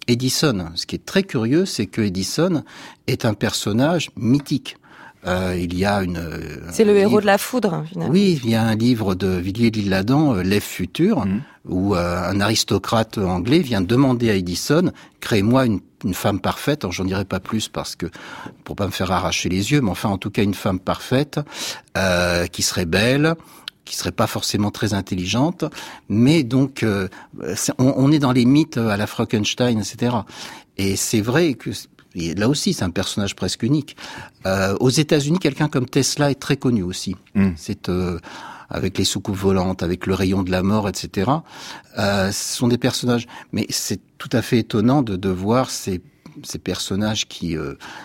Edison. Ce qui est très curieux, c'est que Edison est un personnage mythique. Il y a c'est le héros de la foudre, finalement. Oui, il y a un livre de Villiers de l'Isle-Adam, L'Ève future, où un aristocrate anglais vient demander à Edison, crée-moi une femme parfaite. Alors, j'en dirai pas plus parce que, pour pas me faire arracher les yeux, mais enfin, en tout cas, une femme parfaite, qui serait belle, qui serait pas forcément très intelligente, mais donc, on est dans les mythes à la Frankenstein, etc. Et c'est vrai que, et là aussi, c'est un personnage presque unique. Aux États-Unis, quelqu'un comme Tesla est très connu aussi. C'est avec les soucoupes volantes, avec le rayon de la mort, etc. Ce sont des personnages. Mais c'est tout à fait étonnant de voir ces personnages qui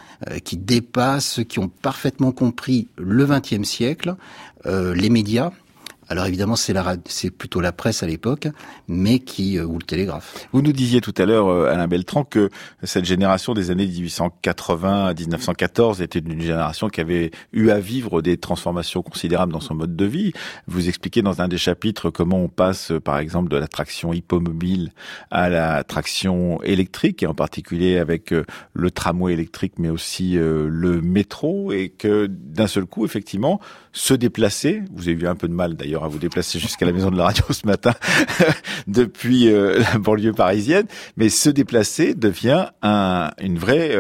dépassent, qui ont parfaitement compris le XXe siècle, les médias. Alors évidemment, c'est plutôt la presse à l'époque, mais ou le télégraphe. Vous nous disiez tout à l'heure, Alain Beltran, que cette génération des années 1880 à 1914 était une génération qui avait eu à vivre des transformations considérables dans son mode de vie. Vous expliquez dans un des chapitres comment on passe, par exemple, de la traction hippomobile à la traction électrique, et en particulier avec le tramway électrique, mais aussi le métro, et que d'un seul coup, effectivement, se déplacer, vous avez eu un peu de mal d'ailleurs à vous déplacer jusqu'à la maison de la radio ce matin depuis la banlieue parisienne, mais se déplacer devient une vraie...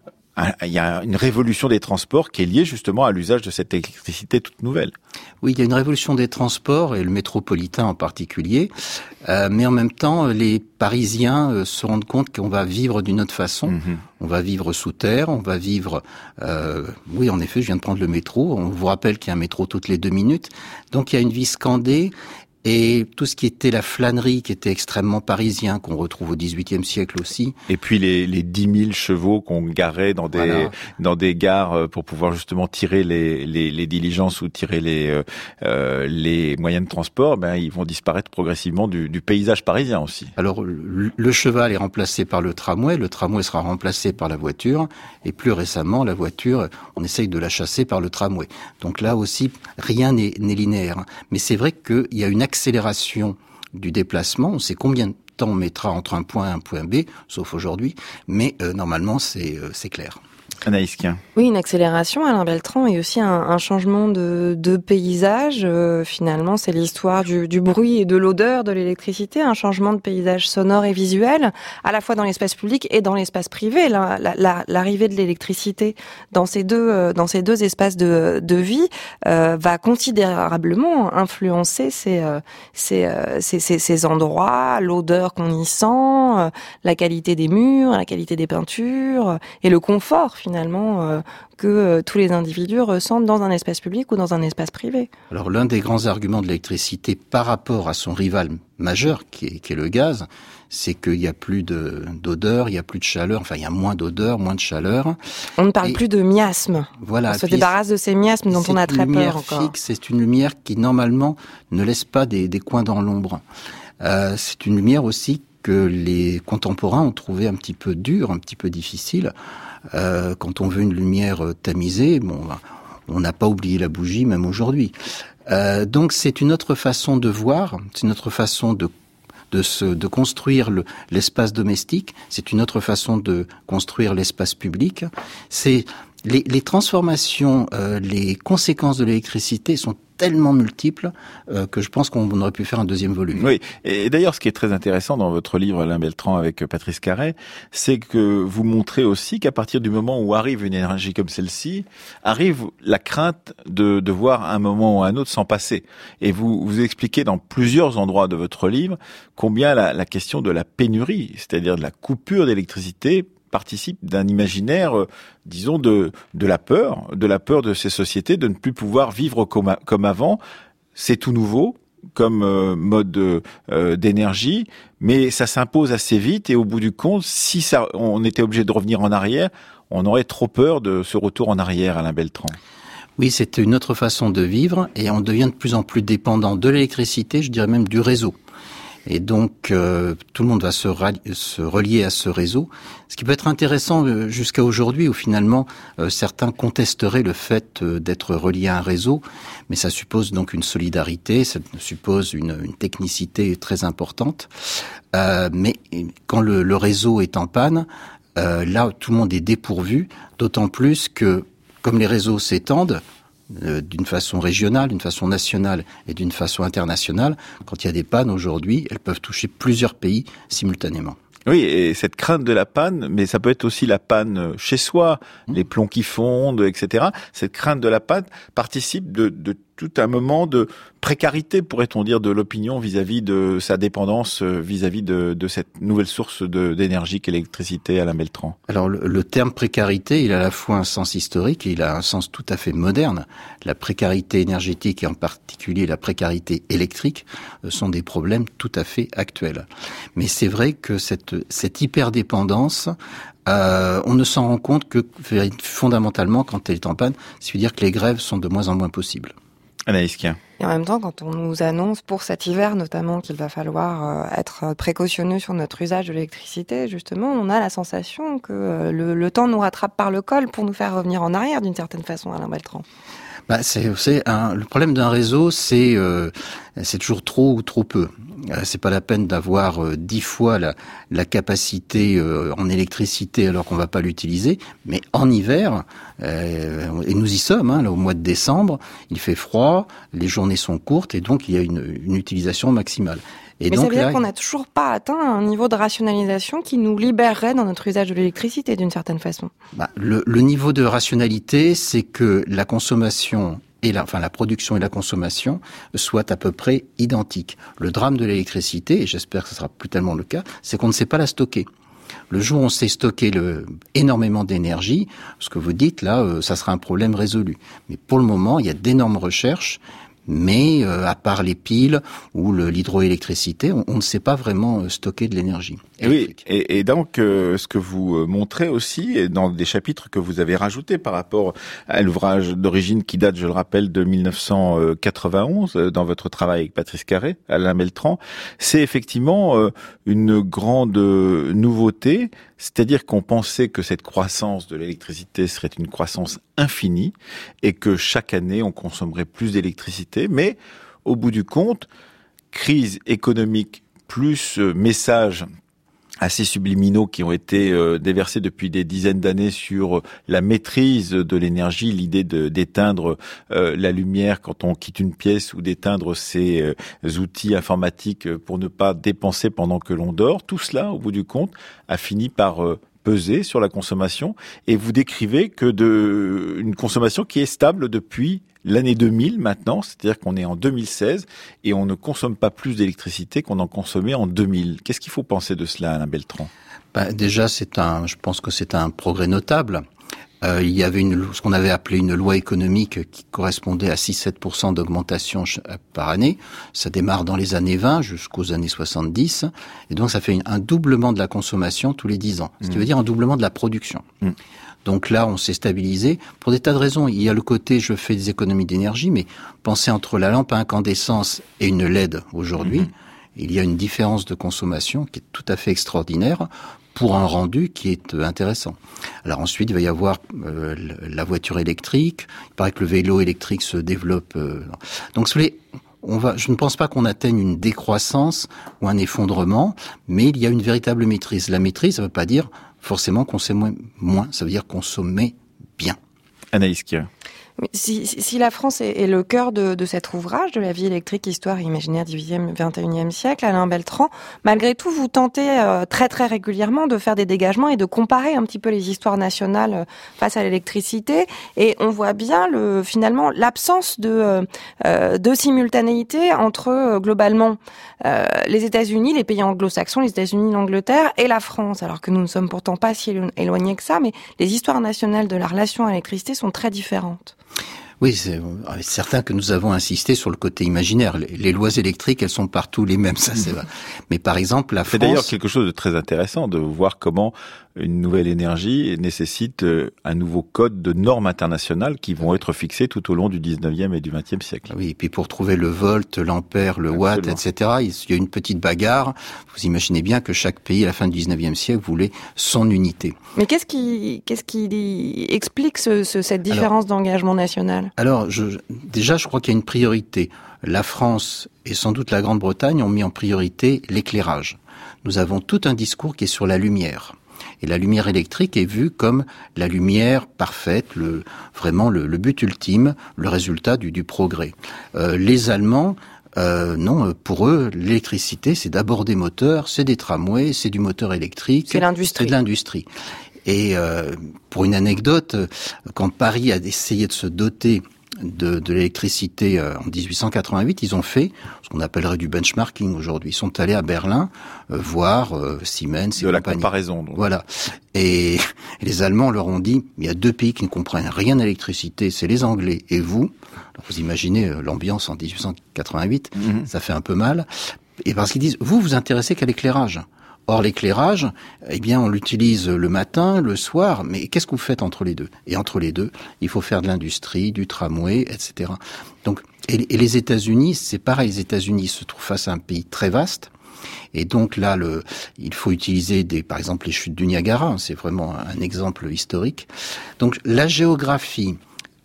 il y a une révolution des transports qui est liée justement à l'usage de cette électricité toute nouvelle. Oui, il y a une révolution des transports, et le métropolitain en particulier, mais en même temps, les Parisiens se rendent compte qu'on va vivre d'une autre façon. On va vivre sous terre, on va vivre... oui, en effet, je viens de prendre le métro. On vous rappelle qu'il y a un métro toutes les 2 minutes. Donc, il y a une vie scandée. Et tout ce qui était la flânerie, qui était extrêmement parisien, qu'on retrouve au XVIIIe siècle aussi. Et puis les 10 000 chevaux qu'on garait dans des gares pour pouvoir justement tirer les diligences ou tirer les moyens de transport, ils vont disparaître progressivement du paysage parisien aussi. Alors le cheval est remplacé par le tramway sera remplacé par la voiture, et plus récemment la voiture, on essaye de la chasser par le tramway. Donc là aussi, rien n'est linéaire. Mais c'est vrai qu'il y a une accélération du déplacement. On sait combien de temps on mettra entre un point A et un point B, sauf aujourd'hui, mais normalement c'est clair. Anaïs Kien. Oui, une accélération, Alain Beltran, et aussi un changement de paysage. Finalement, c'est l'histoire du bruit et de l'odeur de l'électricité, un changement de paysage sonore et visuel, à la fois dans l'espace public et dans l'espace privé. L'arrivée de l'électricité dans ces deux espaces de vie va considérablement influencer ces endroits, l'odeur qu'on y sent, la qualité des murs, la qualité des peintures et le confort finalement que tous les individus ressentent dans un espace public ou dans un espace privé. Alors l'un des grands arguments de l'électricité par rapport à son rival majeur, qui est le gaz, c'est qu'il y a plus d'odeur, il y a plus de chaleur, enfin il y a moins d'odeur, moins de chaleur. On ne parle plus de miasmes. Voilà. On se débarrasse de ces miasmes dont on a très peur encore. C'est une lumière qui normalement ne laisse pas des coins dans l'ombre. C'est une lumière aussi que les contemporains ont trouvé un petit peu dure, un petit peu difficile. Quand on veut une lumière tamisée, on n'a pas oublié la bougie même aujourd'hui. Donc c'est une autre façon de voir, c'est une autre façon de construire l'espace domestique, c'est une autre façon de construire l'espace public. C'est les transformations, les conséquences de l'électricité sont tellement multiples que je pense qu'on aurait pu faire un deuxième volume. Oui, et d'ailleurs ce qui est très intéressant dans votre livre Alain Beltran avec Patrice Carré, c'est que vous montrez aussi qu'à partir du moment où arrive une énergie comme celle-ci, arrive la crainte de devoir à un moment ou à un autre s'en passer. Et vous expliquez dans plusieurs endroits de votre livre combien la question de la pénurie, c'est-à-dire de la coupure d'électricité, participe d'un imaginaire, disons, de la peur de ces sociétés de ne plus pouvoir vivre comme avant. C'est tout nouveau comme mode d'énergie, mais ça s'impose assez vite, et au bout du compte, si on était obligé de revenir en arrière, on aurait trop peur de ce retour en arrière, Alain Beltran. Oui, c'est une autre façon de vivre, et on devient de plus en plus dépendant de l'électricité, je dirais même du réseau. Et donc, tout le monde va se relier à ce réseau. Ce qui peut être intéressant jusqu'à aujourd'hui, où finalement, certains contesteraient le fait d'être relié à un réseau, mais ça suppose donc une solidarité, ça suppose une technicité très importante. Mais quand le réseau est en panne, là, tout le monde est dépourvu, d'autant plus que, comme les réseaux s'étendent, d'une façon régionale, d'une façon nationale et d'une façon internationale, quand il y a des pannes aujourd'hui, elles peuvent toucher plusieurs pays simultanément. Oui, et cette crainte de la panne, mais ça peut être aussi la panne chez soi, les plombs qui fondent, etc. Cette crainte de la panne participe de tout un moment de précarité, pourrait-on dire, de l'opinion vis-à-vis de sa dépendance, vis-à-vis de cette nouvelle source d'énergie qu'est l'électricité, Alain Beltran. Alors le terme précarité, il a à la fois un sens historique et il a un sens tout à fait moderne. La précarité énergétique et en particulier la précarité électrique sont des problèmes tout à fait actuels. Mais c'est vrai que cette hyperdépendance, on ne s'en rend compte que fondamentalement quand elle est en panne, c'est-à-dire que les grèves sont de moins en moins possibles. Anaïs Kien. Et en même temps, quand on nous annonce pour cet hiver notamment qu'il va falloir être précautionneux sur notre usage de l'électricité, justement, on a la sensation que le temps nous rattrape par le col pour nous faire revenir en arrière d'une certaine façon, Alain Beltran. Le problème d'un réseau, c'est toujours trop ou trop peu. C'est pas la peine d'avoir 10 fois la capacité en électricité alors qu'on va pas l'utiliser. Mais en hiver, et nous y sommes, là, au mois de décembre, il fait froid, les journées sont courtes et donc il y a une utilisation maximale. Mais ça veut dire qu'on n'a toujours pas atteint un niveau de rationalisation qui nous libérerait dans notre usage de l'électricité d'une certaine façon. Le niveau de rationalité, c'est que la consommation et la production et la consommation soient à peu près identiques. Le drame de l'électricité, et j'espère que ce sera plus tellement le cas, c'est qu'on ne sait pas la stocker. Le jour où on sait stocker énormément d'énergie, ce que vous dites là, ça sera un problème résolu. Mais pour le moment, il y a d'énormes recherches. Mais à part les piles ou l'hydroélectricité, on ne sait pas vraiment stocker de l'énergie. Oui, et donc ce que vous montrez aussi dans des chapitres que vous avez rajoutés par rapport à l'ouvrage d'origine qui date, je le rappelle, de 1991, dans votre travail avec Patrice Carré, Alain Beltran, c'est effectivement une grande nouveauté, c'est-à-dire qu'on pensait que cette croissance de l'électricité serait une croissance infinie et que chaque année on consommerait plus d'électricité, mais au bout du compte, crise économique plus messages assez subliminaux qui ont été déversés depuis des dizaines d'années sur la maîtrise de l'énergie, l'idée d'éteindre la lumière quand on quitte une pièce ou d'éteindre ses outils informatiques pour ne pas dépenser pendant que l'on dort. Tout cela, au bout du compte, a fini par peser sur la consommation et vous décrivez que une consommation qui est stable depuis l'année 2000 maintenant, c'est-à-dire qu'on est en 2016 et on ne consomme pas plus d'électricité qu'on en consommait en 2000. Qu'est-ce qu'il faut penser de cela, Alain Beltran ? Déjà, je pense que c'est un progrès notable. Il y avait ce qu'on avait appelé une loi économique qui correspondait à 6-7% d'augmentation par année. Ça démarre dans les années 20 jusqu'aux années 70. Et donc, ça fait un doublement de la consommation tous les 10 ans. Ce qui veut dire un doublement de la production. Donc là, on s'est stabilisé pour des tas de raisons. Il y a le côté, je fais des économies d'énergie, mais pensez entre la lampe à incandescence et une LED aujourd'hui, il y a une différence de consommation qui est tout à fait extraordinaire pour un rendu qui est intéressant. Alors ensuite, il va y avoir la voiture électrique. Il paraît que le vélo électrique se développe. Donc, je ne pense pas qu'on atteigne une décroissance ou un effondrement, mais il y a une véritable maîtrise. La maîtrise, ça ne veut pas dire forcément consommer moins, ça veut dire consommer bien. Anaïs Kien. Si la France est le cœur de cet ouvrage, de la vie électrique, histoire et imaginaire du XXIe siècle, Alain Beltran, malgré tout, vous tentez très très régulièrement de faire des dégagements et de comparer un petit peu les histoires nationales face à l'électricité. Et on voit bien finalement l'absence de simultanéité entre globalement les États-Unis, les pays anglo-saxons, les États-Unis, l'Angleterre et la France. Alors que nous ne sommes pourtant pas si éloignés que ça, mais les histoires nationales de la relation à l'électricité sont très différentes. Oui, c'est certain que nous avons insisté sur le côté imaginaire. Les lois électriques, elles sont partout les mêmes, ça c'est vrai. Mais par exemple, la France... C'est d'ailleurs quelque chose de très intéressant de voir comment une nouvelle énergie nécessite un nouveau code de normes internationales qui vont être fixées tout au long du 19e et du 20e siècle. Oui, et puis pour trouver le volt, l'ampère, le watt, etc., il y a une petite bagarre. Vous imaginez bien que chaque pays, à la fin du 19e siècle, voulait son unité. Mais qu'est-ce qui explique cette différence d'engagement national ? Alors, déjà, je crois qu'il y a une priorité. La France et sans doute la Grande-Bretagne ont mis en priorité l'éclairage. Nous avons tout un discours qui est sur la lumière. Et la lumière électrique est vue comme la lumière parfaite, vraiment le but ultime, le résultat du progrès. Les Allemands, non, pour eux, l'électricité, c'est d'abord des moteurs, c'est des tramways, c'est du moteur électrique. C'est l'industrie. C'est de l'industrie. Et pour une anecdote, quand Paris a essayé de se doter de l'électricité en 1888, ils ont fait ce qu'on appellerait du benchmarking aujourd'hui. Ils sont allés à Berlin voir Siemens et de la compagnie. Comparaison. Donc. Voilà. Et les Allemands leur ont dit, il y a deux pays qui ne comprennent rien à l'électricité, c'est les Anglais et vous. Alors vous imaginez l'ambiance en 1888, ça fait un peu mal. Et parce qu'ils disent, vous intéressez qu'à l'éclairage. Or, l'éclairage, eh bien, on l'utilise le matin, le soir, mais qu'est-ce que vous faites entre les deux ? Et entre les deux, il faut faire de l'industrie, du tramway, etc. Donc, et les États-Unis, c'est pareil, les États-Unis se trouvent face à un pays très vaste, et donc là, il faut utiliser par exemple, les chutes du Niagara, c'est vraiment un exemple historique. Donc, la géographie,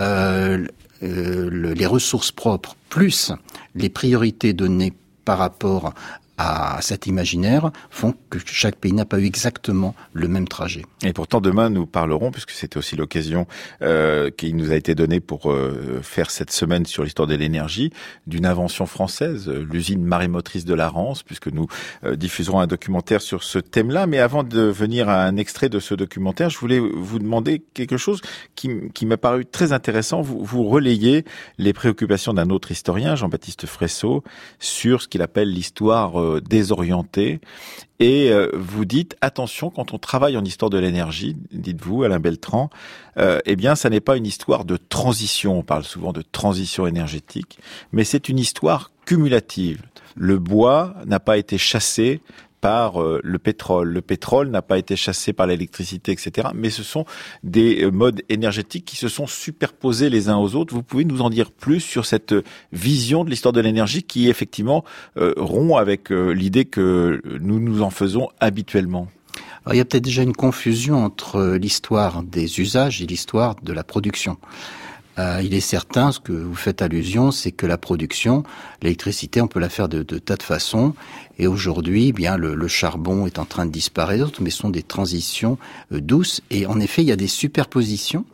les ressources propres, plus les priorités données par rapport à cet imaginaire font que chaque pays n'a pas eu exactement le même trajet. Et pourtant, demain, nous parlerons, puisque c'était aussi l'occasion qui nous a été donnée pour faire cette semaine sur l'histoire de l'énergie, d'une invention française, l'usine marémotrice de la Rance, puisque nous diffuserons un documentaire sur ce thème-là. Mais avant de venir à un extrait de ce documentaire, je voulais vous demander quelque chose qui m'a paru très intéressant. Vous relayez les préoccupations d'un autre historien, Jean-Baptiste Fresso, sur ce qu'il appelle l'histoire désorientée. Et vous dites, attention, quand on travaille en histoire de l'énergie, dites-vous, Alain Beltrand, eh bien, ça n'est pas une histoire de transition. On parle souvent de transition énergétique, mais c'est une histoire cumulative. Le bois n'a pas été chassé par le pétrole. Le pétrole n'a pas été chassé par l'électricité, etc. Mais ce sont des modes énergétiques qui se sont superposés les uns aux autres. Vous pouvez nous en dire plus sur cette vision de l'histoire de l'énergie qui, effectivement, rompt avec l'idée que nous en faisons habituellement? Alors, il y a peut-être déjà une confusion entre l'histoire des usages et l'histoire de la production. Il est certain, ce que vous faites allusion, c'est que la production, l'électricité, on peut la faire de tas de façons. Et aujourd'hui, eh bien, le charbon est en train de disparaître, mais ce sont des transitions douces. Et en effet, il y a des superpositions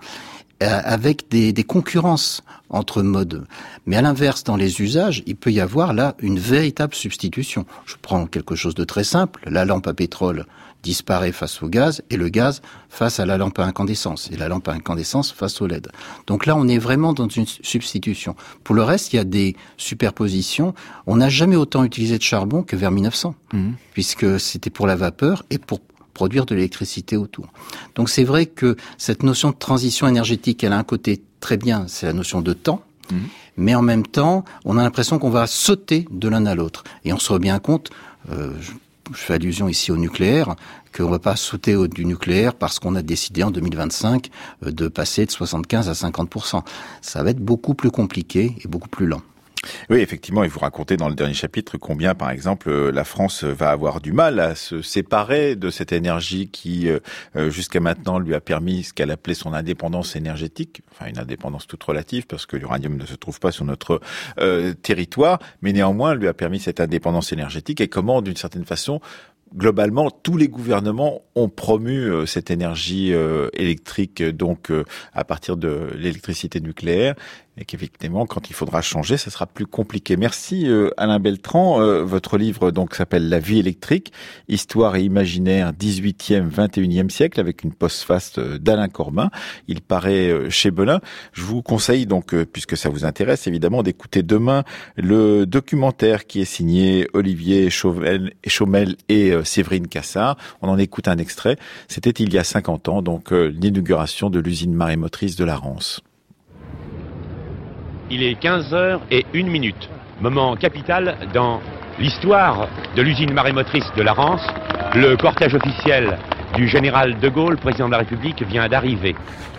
avec des concurrences entre modes. Mais à l'inverse, dans les usages, il peut y avoir là une véritable substitution. Je prends quelque chose de très simple, la lampe à pétrole disparaît face au gaz, et le gaz face à la lampe à incandescence, et la lampe à incandescence face au LED. Donc là, on est vraiment dans une substitution. Pour le reste, il y a des superpositions. On n'a jamais autant utilisé de charbon que vers 1900, puisque c'était pour la vapeur et pour produire de l'électricité autour. Donc c'est vrai que cette notion de transition énergétique, elle a un côté très bien, c'est la notion de temps, mais en même temps, on a l'impression qu'on va sauter de l'un à l'autre. Et on se rend bien compte, je fais allusion ici au nucléaire, qu'on ne va pas sauter du nucléaire parce qu'on a décidé en 2025 de passer de 75 à 50%. Ça va être beaucoup plus compliqué et beaucoup plus lent. Oui, effectivement, et vous racontez dans le dernier chapitre combien, par exemple, la France va avoir du mal à se séparer de cette énergie qui, jusqu'à maintenant, lui a permis ce qu'elle appelait son indépendance énergétique, enfin une indépendance toute relative, parce que l'uranium ne se trouve pas sur notre territoire, mais néanmoins, lui a permis cette indépendance énergétique, et comment, d'une certaine façon, globalement, tous les gouvernements ont promu cette énergie électrique, donc à partir de l'électricité nucléaire, et qu'effectivement, quand il faudra changer, ça sera plus compliqué. Merci Alain Beltrand. Votre livre donc s'appelle La vie électrique, histoire et imaginaire 18e, 21e siècle, avec une postface d'Alain Cormin. Il paraît chez Belin. Je vous conseille donc, puisque ça vous intéresse évidemment, d'écouter demain le documentaire qui est signé Olivier Chaumel et Séverine Cassard. On en écoute un extrait. C'était il y a 50 ans, donc l'inauguration de l'usine marémotrice de la Rance. Il est 15h01, moment capital dans l'histoire de l'usine marémotrice de la Rance. Le cortège officiel du général de Gaulle, président de la République, vient d'arriver.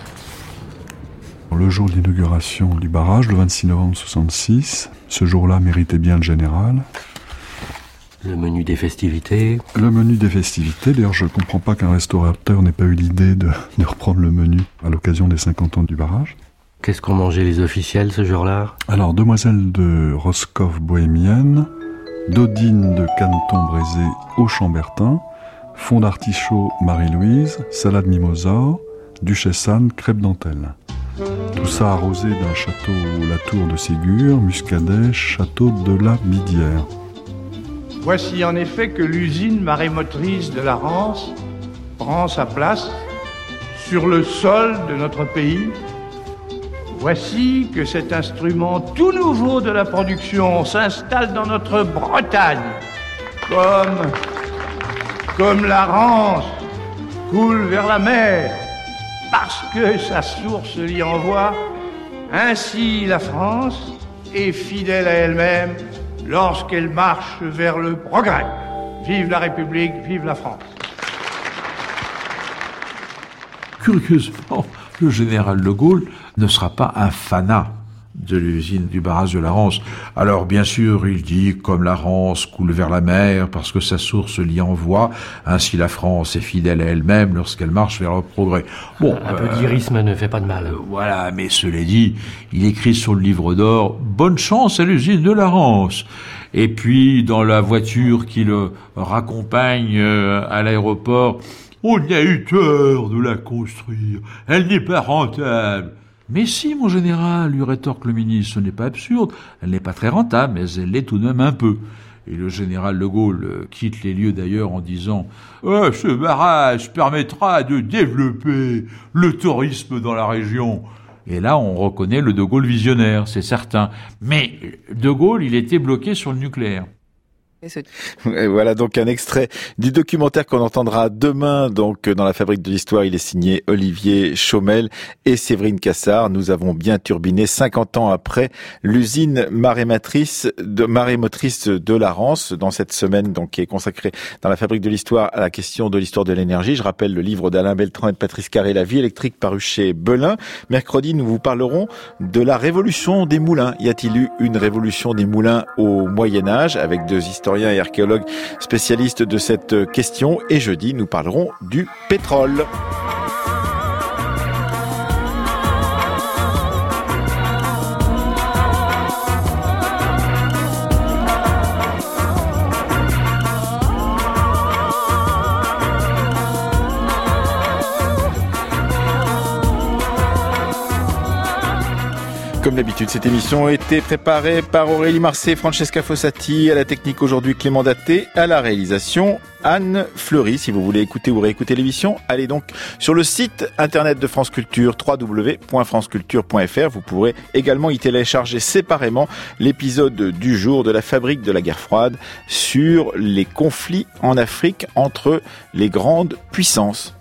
Le jour de l'inauguration du barrage, le 26 novembre 1966, ce jour-là méritait bien le général. Le menu des festivités. Le menu des festivités. D'ailleurs, je ne comprends pas qu'un restaurateur n'ait pas eu l'idée de reprendre le menu à l'occasion des 50 ans du barrage. Qu'est-ce qu'ont mangé les officiels ce jour-là? Alors, demoiselle de Roscoff bohémienne, dodine de caneton braisé au chambertin, fond d'artichaut Marie-Louise, salade mimosa, duchesse Anne, crêpe dentelle. Tout ça arrosé d'un château La Tour de Ségur, Muscadet, château de la Bidière. Voici en effet que l'usine marémotrice de la Rance prend sa place sur le sol de notre pays. Voici que cet instrument tout nouveau de la production s'installe dans notre Bretagne. Comme la Rance coule vers la mer, parce que sa source l'y envoie, ainsi la France est fidèle à elle-même lorsqu'elle marche vers le progrès. Vive la République, vive la France. Curieusement, le général de Gaulle ne sera pas un fanat de l'usine du barrage de la Rance. Alors bien sûr, il dit comme la Rance coule vers la mer parce que sa source l'y envoie, ainsi la France est fidèle à elle-même lorsqu'elle marche vers le progrès. Bon, un peu d'irisme ne fait pas de mal. Voilà, mais cela dit, il écrit sur le livre d'or « Bonne chance à l'usine de la Rance ». Et puis, dans la voiture qui le raccompagne à l'aéroport, « On a eu tort de la construire, elle n'est pas rentable ». Mais si, mon général, lui rétorque le ministre, ce n'est pas absurde, elle n'est pas très rentable, mais elle l'est tout de même un peu. Et le général de Gaulle quitte les lieux d'ailleurs en disant « Ce barrage permettra de développer le tourisme dans la région ». Et là, on reconnaît le de Gaulle visionnaire, c'est certain. Mais de Gaulle, il était bloqué sur le nucléaire. Et voilà donc un extrait du documentaire qu'on entendra demain donc dans la Fabrique de l'Histoire. Il est signé Olivier Chaumel et Séverine Cassard. Nous avons bien turbiné 50 ans après l'usine marémotrice de la Rance dans cette semaine donc qui est consacrée dans la Fabrique de l'Histoire à la question de l'histoire de l'énergie. Je rappelle le livre d'Alain Beltran et de Patrice Carré, La vie électrique, paru chez Belin. Mercredi, nous vous parlerons de la révolution des moulins. Y a-t-il eu une révolution des moulins au Moyen-Âge avec deux historiens et archéologues spécialistes de cette question. Et jeudi, nous parlerons du pétrole. Comme d'habitude, cette émission a été préparée par Aurélie Marcet, Francesca Fossati, à la technique aujourd'hui Clément Daté, à la réalisation Anne Fleury. Si vous voulez écouter ou réécouter l'émission, allez donc sur le site internet de France Culture, www.franceculture.fr. Vous pourrez également y télécharger séparément l'épisode du jour de la Fabrique de la guerre froide sur les conflits en Afrique entre les grandes puissances.